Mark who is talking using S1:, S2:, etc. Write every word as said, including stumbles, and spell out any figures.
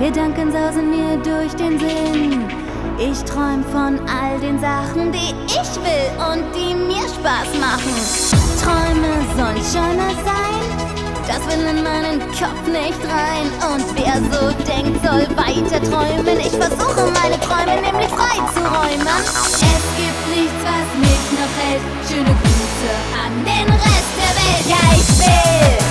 S1: Gedanken sausen mir durch den Sinn. Ich träum von all den Sachen, die ich will und die mir Spaß machen. Träume sollen schöner sein, das will in meinen Kopf nicht rein. Und wer so denkt, soll weiter träumen. Ich versuche meine Träume nämlich frei zu räumen. Es gibt nichts, was mich noch hält. Schöne Grüße an den Rest der Welt. Ja, ich will